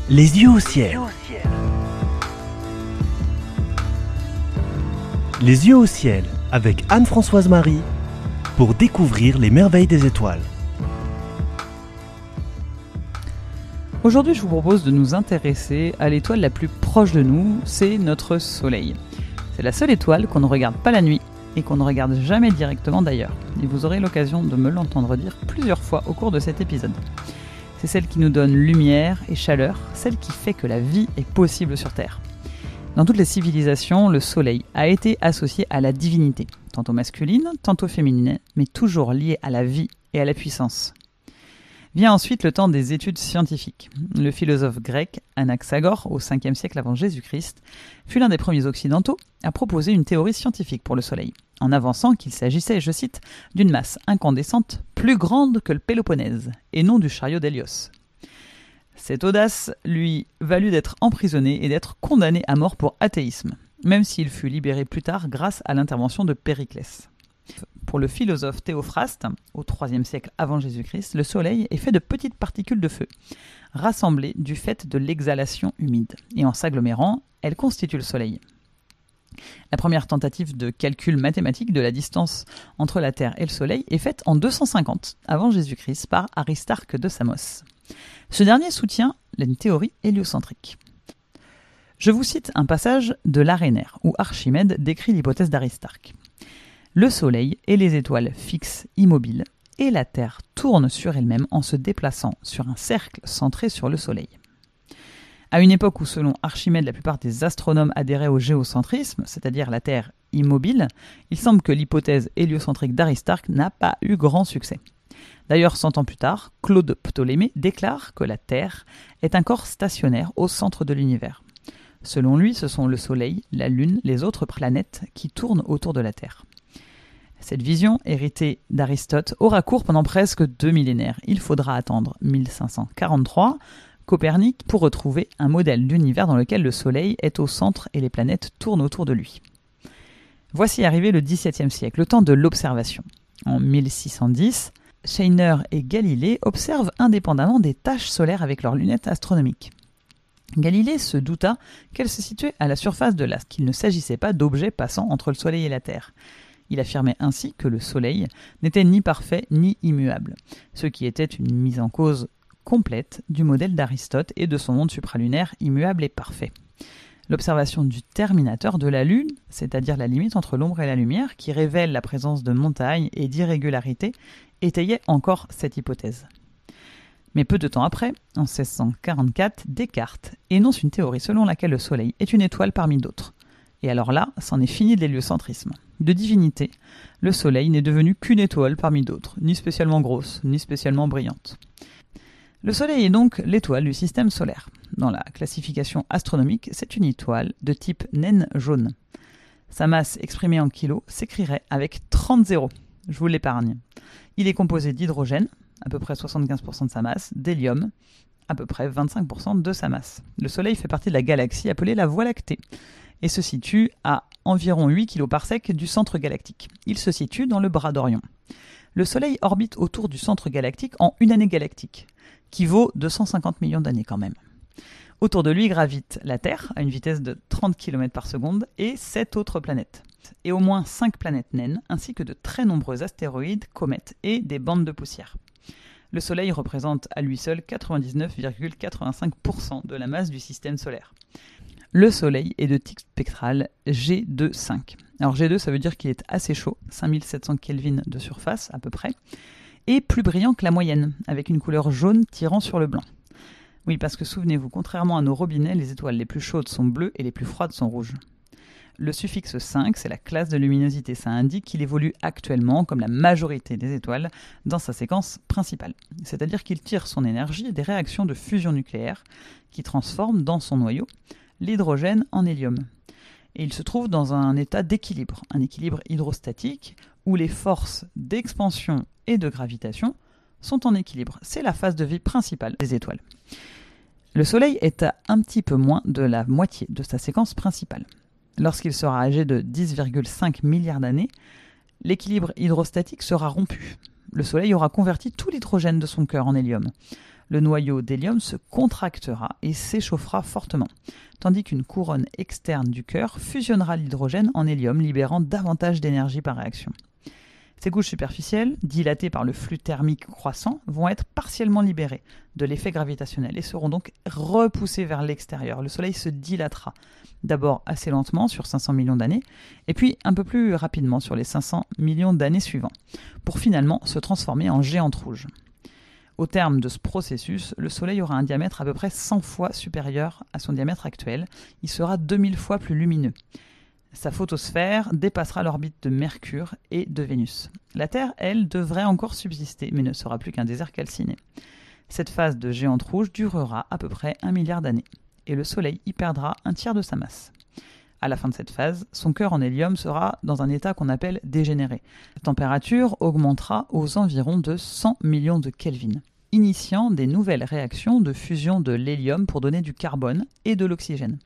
Les yeux au ciel. Les yeux au ciel avec Anne-Françoise Marie pour découvrir les merveilles des étoiles. Aujourd'hui, je vous propose de nous intéresser à l'étoile la plus proche de nous, c'est notre Soleil. C'est la seule étoile qu'on ne regarde pas la nuit et qu'on ne regarde jamais directement d'ailleurs. Et vous aurez l'occasion de me l'entendre dire plusieurs fois au cours de cet épisode. C'est celle qui nous donne lumière et chaleur, celle qui fait que la vie est possible sur Terre. Dans toutes les civilisations, le Soleil a été associé à la divinité, tantôt masculine, tantôt féminine, mais toujours lié à la vie et à la puissance. Vient ensuite le temps des études scientifiques. Le philosophe grec Anaxagore, au 5e siècle avant Jésus-Christ, fut l'un des premiers occidentaux à proposer une théorie scientifique pour le Soleil, en avançant qu'il s'agissait, je cite, d'une masse incandescente plus grande que le Péloponnèse, et non du chariot d'Hélios. Cette audace lui valut d'être emprisonné et d'être condamné à mort pour athéisme, même s'il fut libéré plus tard grâce à l'intervention de Périclès. Pour le philosophe Théophraste, au IIIe siècle avant Jésus-Christ, le Soleil est fait de petites particules de feu, rassemblées du fait de l'exhalation humide, et en s'agglomérant, elles constituent le Soleil. La première tentative de calcul mathématique de la distance entre la Terre et le Soleil est faite en 250 avant Jésus-Christ par Aristarque de Samos. Ce dernier soutient une théorie héliocentrique. Je vous cite un passage de l'Arénaire, où Archimède décrit l'hypothèse d'Aristarque. Le Soleil et les étoiles fixes immobiles, et la Terre tourne sur elle-même en se déplaçant sur un cercle centré sur le Soleil. À une époque où, selon Archimède, la plupart des astronomes adhéraient au géocentrisme, c'est-à-dire la Terre immobile, il semble que l'hypothèse héliocentrique d'Aristarque n'a pas eu grand succès. D'ailleurs, 100 ans plus tard, Claude Ptolémée déclare que la Terre est un corps stationnaire au centre de l'univers. Selon lui, ce sont le Soleil, la Lune, les autres planètes qui tournent autour de la Terre. Cette vision, héritée d'Aristote, aura cours pendant presque 2 millénaires. Il faudra attendre 1543, Copernic, pour retrouver un modèle d'univers dans lequel le Soleil est au centre et les planètes tournent autour de lui. Voici arrivé le XVIIe siècle, le temps de l'observation. En 1610, Scheiner et Galilée observent indépendamment des taches solaires avec leurs lunettes astronomiques. Galilée se douta qu'elles se situaient à la surface de l'astre, qu'il ne s'agissait pas d'objets passant entre le Soleil et la Terre. Il affirmait ainsi que le Soleil n'était ni parfait ni immuable, ce qui était une mise en cause complète du modèle d'Aristote et de son monde supralunaire immuable et parfait. L'observation du terminateur de la Lune, c'est-à-dire la limite entre l'ombre et la lumière, qui révèle la présence de montagnes et d'irrégularités, étayait encore cette hypothèse. Mais peu de temps après, en 1644, Descartes énonce une théorie selon laquelle le Soleil est une étoile parmi d'autres. Et alors là, c'en est fini de l'héliocentrisme. De divinité, le Soleil n'est devenu qu'une étoile parmi d'autres, ni spécialement grosse, ni spécialement brillante. Le Soleil est donc l'étoile du système solaire. Dans la classification astronomique, c'est une étoile de type naine jaune. Sa masse exprimée en kilos s'écrirait avec 30 zéros. Je vous l'épargne. Il est composé d'hydrogène, à peu près 75% de sa masse, d'hélium, à peu près 25% de sa masse. Le Soleil fait partie de la galaxie appelée la Voie lactée et se situe à environ 8 kg par sec du centre galactique. Il se situe dans le bras d'Orion. Le Soleil orbite autour du centre galactique en une année galactique, qui vaut 250 millions d'années quand même. Autour de lui gravite la Terre, à une vitesse de 30 km par seconde, et 7 autres planètes. Et au moins 5 planètes naines, ainsi que de très nombreux astéroïdes, comètes et des bandes de poussière. Le Soleil représente à lui seul 99,85% de la masse du système solaire. Le Soleil est de type spectral G2-5. Alors G2, ça veut dire qu'il est assez chaud, 5700 Kelvin de surface à peu près, et plus brillant que la moyenne, avec une couleur jaune tirant sur le blanc. Oui, parce que souvenez-vous, contrairement à nos robinets, les étoiles les plus chaudes sont bleues et les plus froides sont rouges. Le suffixe 5, c'est la classe de luminosité. Ça indique qu'il évolue actuellement, comme la majorité des étoiles, dans sa séquence principale. C'est-à-dire qu'il tire son énergie des réactions de fusion nucléaire qui transforment dans son noyau l'hydrogène en hélium. Et il se trouve dans un état d'équilibre, un équilibre hydrostatique, où les forces d'expansion et de gravitation sont en équilibre. C'est la phase de vie principale des étoiles. Le Soleil est à un petit peu moins de la moitié de sa séquence principale. Lorsqu'il sera âgé de 10,5 milliards d'années, l'équilibre hydrostatique sera rompu. Le Soleil aura converti tout l'hydrogène de son cœur en hélium. Le noyau d'hélium se contractera et s'échauffera fortement, tandis qu'une couronne externe du cœur fusionnera l'hydrogène en hélium, libérant davantage d'énergie par réaction. Ces couches superficielles, dilatées par le flux thermique croissant, vont être partiellement libérées de l'effet gravitationnel et seront donc repoussées vers l'extérieur. Le Soleil se dilatera, d'abord assez lentement sur 500 millions d'années, et puis un peu plus rapidement sur les 500 millions d'années suivants, pour finalement se transformer en géante rouge. Au terme de ce processus, le Soleil aura un diamètre à peu près 100 fois supérieur à son diamètre actuel. Il sera 2000 fois plus lumineux. Sa photosphère dépassera l'orbite de Mercure et de Vénus. La Terre, elle, devrait encore subsister, mais ne sera plus qu'un désert calciné. Cette phase de géante rouge durera à peu près 1 milliard d'années, et le Soleil y perdra un tiers de sa masse. À la fin de cette phase, son cœur en hélium sera dans un état qu'on appelle dégénéré. La température augmentera aux environs de 100 millions de Kelvin, initiant des nouvelles réactions de fusion de l'hélium pour donner du carbone et de l'oxygène.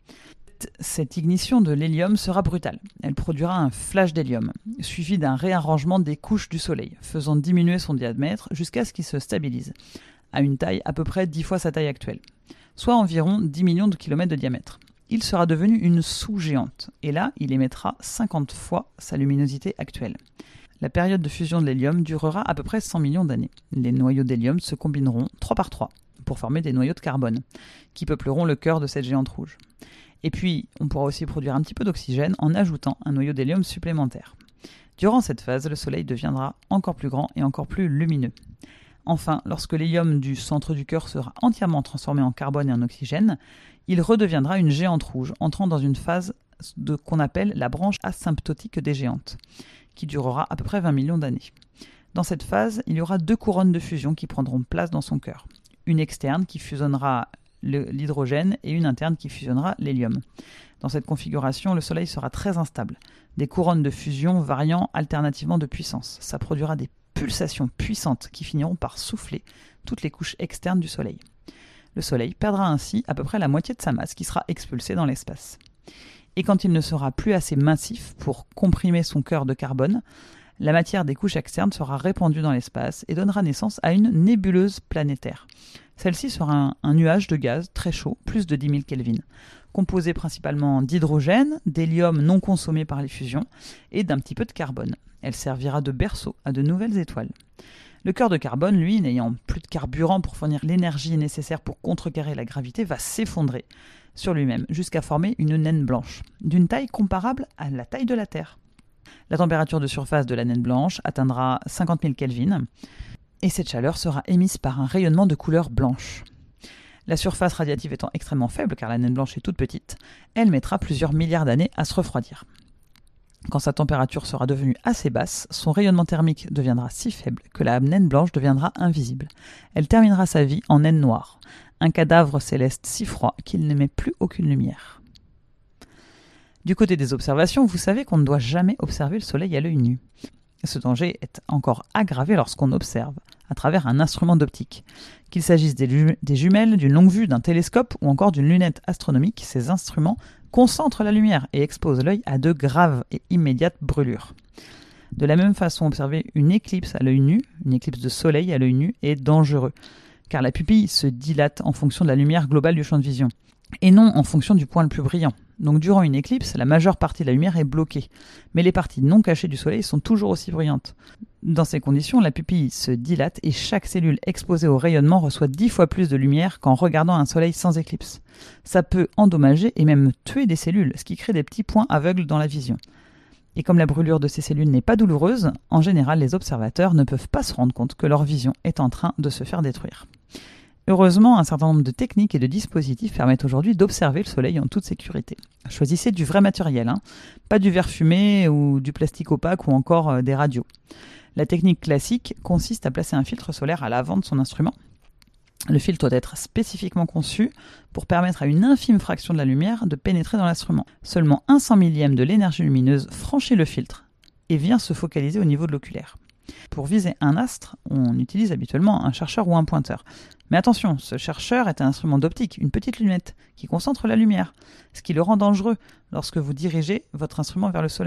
Cette ignition de l'hélium sera brutale. Elle produira un flash d'hélium, suivi d'un réarrangement des couches du Soleil, faisant diminuer son diamètre jusqu'à ce qu'il se stabilise, à une taille à peu près 10 fois sa taille actuelle, soit environ 10 millions de kilomètres de diamètre. Il sera devenu une sous-géante, et là, il émettra 50 fois sa luminosité actuelle. La période de fusion de l'hélium durera à peu près 100 millions d'années. Les noyaux d'hélium se combineront 3 par 3 pour former des noyaux de carbone, qui peupleront le cœur de cette géante rouge. Et puis, on pourra aussi produire un petit peu d'oxygène en ajoutant un noyau d'hélium supplémentaire. Durant cette phase, le Soleil deviendra encore plus grand et encore plus lumineux. Enfin, lorsque l'hélium du centre du cœur sera entièrement transformé en carbone et en oxygène, il redeviendra une géante rouge, entrant dans une phase qu'on appelle la branche asymptotique des géantes, qui durera à peu près 20 millions d'années. Dans cette phase, il y aura 2 couronnes de fusion qui prendront place dans son cœur. Une externe qui fusionnera l'hydrogène et une interne qui fusionnera l'hélium. Dans cette configuration, le Soleil sera très instable, des couronnes de fusion variant alternativement de puissance. Ça produira des pulsations puissantes qui finiront par souffler toutes les couches externes du Soleil. Le Soleil perdra ainsi à peu près la moitié de sa masse qui sera expulsée dans l'espace. Et quand il ne sera plus assez massif pour comprimer son cœur de carbone, la matière des couches externes sera répandue dans l'espace et donnera naissance à une nébuleuse planétaire. Celle-ci sera un nuage de gaz très chaud, plus de 10 000 Kelvin, composé principalement d'hydrogène, d'hélium non consommé par les fusions et d'un petit peu de carbone. Elle servira de berceau à de nouvelles étoiles. Le cœur de carbone, lui, n'ayant plus de carburant pour fournir l'énergie nécessaire pour contrecarrer la gravité, va s'effondrer sur lui-même jusqu'à former une naine blanche, d'une taille comparable à la taille de la Terre. La température de surface de la naine blanche atteindra 50 000 Kelvin et cette chaleur sera émise par un rayonnement de couleur blanche. La surface radiative étant extrêmement faible, car la naine blanche est toute petite, elle mettra plusieurs milliards d'années à se refroidir. Quand sa température sera devenue assez basse, son rayonnement thermique deviendra si faible que la naine blanche deviendra invisible. Elle terminera sa vie en naine noire, un cadavre céleste si froid qu'il n'émet plus aucune lumière. Du côté des observations, vous savez qu'on ne doit jamais observer le Soleil à l'œil nu. Ce danger est encore aggravé lorsqu'on observe à travers un instrument d'optique. Qu'il s'agisse des jumelles, d'une longue vue, d'un télescope ou encore d'une lunette astronomique, ces instruments concentrent la lumière et exposent l'œil à de graves et immédiates brûlures. De la même façon, observer une éclipse à l'œil nu, une éclipse de soleil à l'œil nu, est dangereux, car la pupille se dilate en fonction de la lumière globale du champ de vision, et non en fonction du point le plus brillant. Donc durant une éclipse, la majeure partie de la lumière est bloquée, mais les parties non cachées du Soleil sont toujours aussi brillantes. Dans ces conditions, la pupille se dilate et chaque cellule exposée au rayonnement reçoit 10 fois plus de lumière qu'en regardant un Soleil sans éclipse. Ça peut endommager et même tuer des cellules, ce qui crée des petits points aveugles dans la vision. Et comme la brûlure de ces cellules n'est pas douloureuse, en général les observateurs ne peuvent pas se rendre compte que leur vision est en train de se faire détruire. Heureusement, un certain nombre de techniques et de dispositifs permettent aujourd'hui d'observer le Soleil en toute sécurité. Choisissez du vrai matériel, pas du verre fumé ou du plastique opaque ou encore des radios. La technique classique consiste à placer un filtre solaire à l'avant de son instrument. Le filtre doit être spécifiquement conçu pour permettre à une infime fraction de la lumière de pénétrer dans l'instrument. Seulement 1/100 millième de l'énergie lumineuse franchit le filtre et vient se focaliser au niveau de l'oculaire. Pour viser un astre, on utilise habituellement un chercheur ou un pointeur. Mais attention, ce chercheur est un instrument d'optique, une petite lunette, qui concentre la lumière, ce qui le rend dangereux lorsque vous dirigez votre instrument vers le Soleil.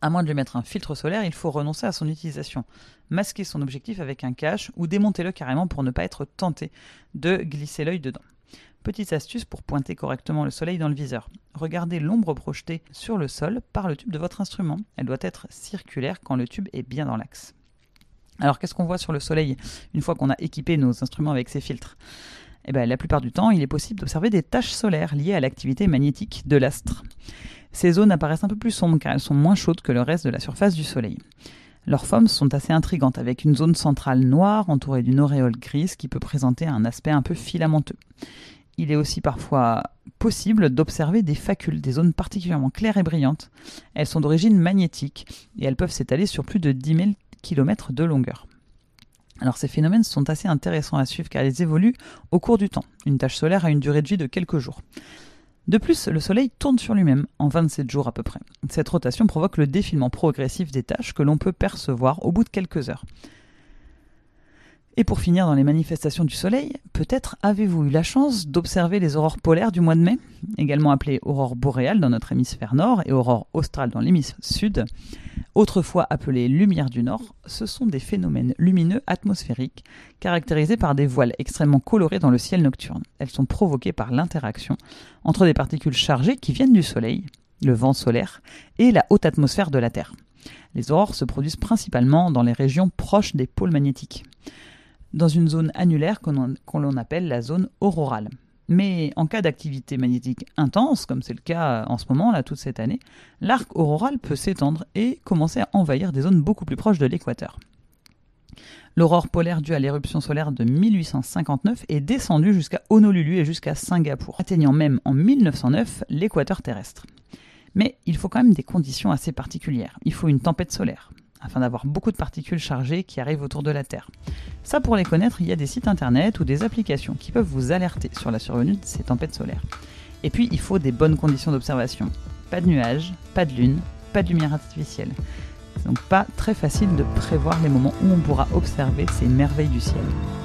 À moins de lui mettre un filtre solaire, il faut renoncer à son utilisation, masquer son objectif avec un cache ou démonter-le carrément pour ne pas être tenté de glisser l'œil dedans. Petite astuce pour pointer correctement le soleil dans le viseur. Regardez l'ombre projetée sur le sol par le tube de votre instrument. Elle doit être circulaire quand le tube est bien dans l'axe. Alors qu'est-ce qu'on voit sur le soleil une fois qu'on a équipé nos instruments avec ces filtres ? La plupart du temps, il est possible d'observer des taches solaires liées à l'activité magnétique de l'astre. Ces zones apparaissent un peu plus sombres car elles sont moins chaudes que le reste de la surface du soleil. Leurs formes sont assez intrigantes avec une zone centrale noire entourée d'une auréole grise qui peut présenter un aspect un peu filamenteux. Il est aussi parfois possible d'observer des facules, des zones particulièrement claires et brillantes. Elles sont d'origine magnétique et elles peuvent s'étaler sur plus de 10 000 km de longueur. Alors ces phénomènes sont assez intéressants à suivre car ils évoluent au cours du temps. Une tache solaire a une durée de vie de quelques jours. De plus, le Soleil tourne sur lui-même en 27 jours à peu près. Cette rotation provoque le défilement progressif des taches que l'on peut percevoir au bout de quelques heures. Et pour finir dans les manifestations du Soleil, peut-être avez-vous eu la chance d'observer les aurores polaires du mois de mai, également appelées aurores boréales dans notre hémisphère nord et aurores australes dans l'hémisphère sud. Autrefois appelées lumières du nord, ce sont des phénomènes lumineux atmosphériques caractérisés par des voiles extrêmement colorées dans le ciel nocturne. Elles sont provoquées par l'interaction entre des particules chargées qui viennent du Soleil, le vent solaire, et la haute atmosphère de la Terre. Les aurores se produisent principalement dans les régions proches des pôles magnétiques, dans une zone annulaire qu'on l'on appelle la zone aurorale. Mais en cas d'activité magnétique intense, comme c'est le cas en ce moment, là, toute cette année, l'arc auroral peut s'étendre et commencer à envahir des zones beaucoup plus proches de l'équateur. L'aurore polaire due à l'éruption solaire de 1859 est descendue jusqu'à Honolulu et jusqu'à Singapour, atteignant même en 1909 l'équateur terrestre. Mais il faut quand même des conditions assez particulières. Il faut une tempête solaire, afin d'avoir beaucoup de particules chargées qui arrivent autour de la Terre. Ça, pour les connaître, il y a des sites internet ou des applications qui peuvent vous alerter sur la survenue de ces tempêtes solaires. Et puis, il faut des bonnes conditions d'observation. Pas de nuages, pas de lune, pas de lumière artificielle. C'est donc pas très facile de prévoir les moments où on pourra observer ces merveilles du ciel.